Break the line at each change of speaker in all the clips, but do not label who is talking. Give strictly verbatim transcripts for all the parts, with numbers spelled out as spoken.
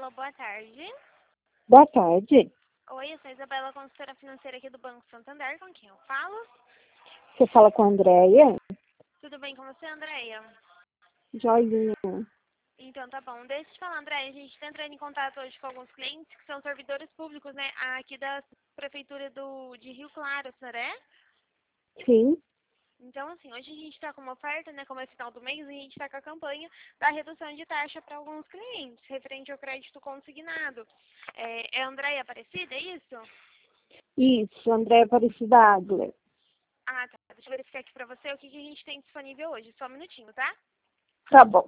Alô, boa tarde.
Boa tarde.
Oi, eu sou a Isabela, consultora financeira aqui do Banco Santander. Com quem eu falo?
Você fala com a Andréia?
Tudo bem com você, Andréia?
Joinha.
Então tá bom. Deixa eu te falar, Andréia, a gente está entrando em contato hoje com alguns clientes que são servidores públicos, né? Aqui da Prefeitura do, de Rio Claro, Soré.
Sim.
Então, assim, hoje a gente está com uma oferta, né? Como é final do mês, a gente está com a campanha da redução de taxa para alguns clientes, referente ao crédito consignado. É, é Andréia Aparecida, é isso?
Isso, Andréia Aparecida Adler.
Ah, tá. Deixa eu verificar aqui pra você o que, que a gente tem disponível hoje. Só um minutinho, tá?
Tá bom.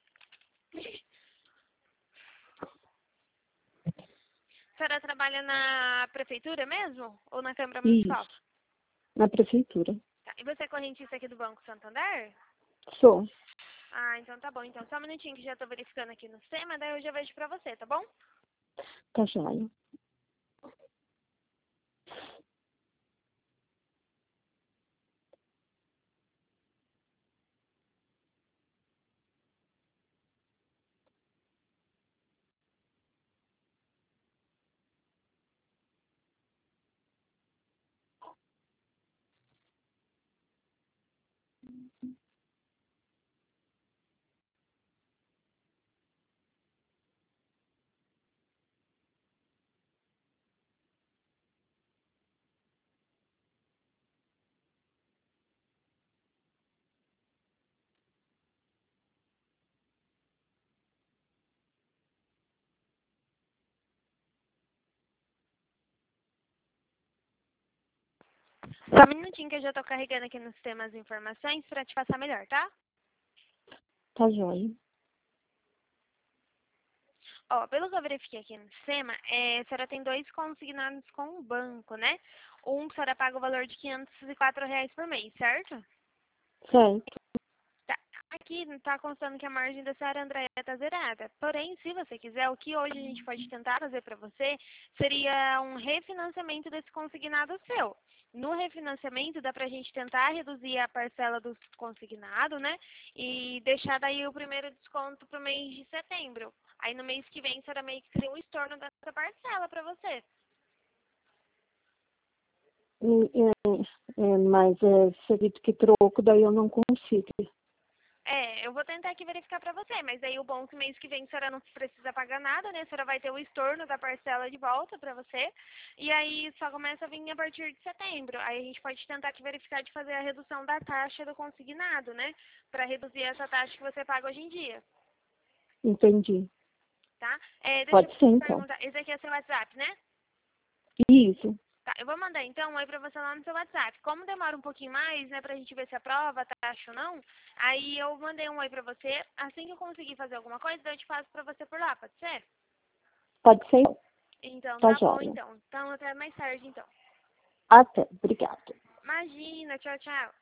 A senhora trabalha na prefeitura mesmo? Ou na Câmara Municipal?
Isso, na prefeitura.
Tá. E você é correntista aqui do Banco Santander?
Sou.
Ah, então tá bom. Então só um minutinho que já tô verificando aqui no sistema, daí eu já vejo pra você, tá bom?
Tá joia.
Só um minutinho que eu já tô carregando aqui no sistema as informações pra te passar melhor, tá?
Tá joia.
Ó, pelo que eu verifiquei aqui no sistema, é, a senhora tem dois consignados com o banco, né? Um que a senhora paga o valor de quinhentos e quatro reais por mês, certo?
Certo.
Tá. Aqui está constando que a margem da senhora Andréia está zerada. Porém, se você quiser, o que hoje a gente pode tentar fazer para você seria um refinanciamento desse consignado seu. No refinanciamento, dá para a gente tentar reduzir a parcela do consignado, né? E deixar daí o primeiro desconto para o mês de setembro. Aí no mês que vem, será meio que seria um estorno dessa parcela para você.
E, é, é, mas é serviço que troco, daí eu não consigo.
É, eu vou tentar aqui verificar pra você, mas aí o bom é que mês que vem a senhora não precisa pagar nada, né? A senhora vai ter o estorno da parcela de volta pra você. E aí só começa a vir a partir de setembro. Aí a gente pode tentar aqui verificar de fazer a redução da taxa do consignado, né? Pra reduzir essa taxa que você paga hoje em dia,
Entendi.
tá? É, deixa
Pode ser,
eu
então.
perguntar, esse aqui é seu WhatsApp, né?
Isso.
Tá, eu vou mandar então um oi pra você lá no seu WhatsApp. Como demora um pouquinho mais, né, pra gente ver se aprova a taxa ou não, aí eu mandei um oi pra você. Assim que eu conseguir fazer alguma coisa, eu te passo pra você por lá, pode ser?
Pode ser.
Então,
Tá
tá bom
joia.
então. Então, até mais tarde então.
Até. Obrigada.
Imagina, tchau, tchau.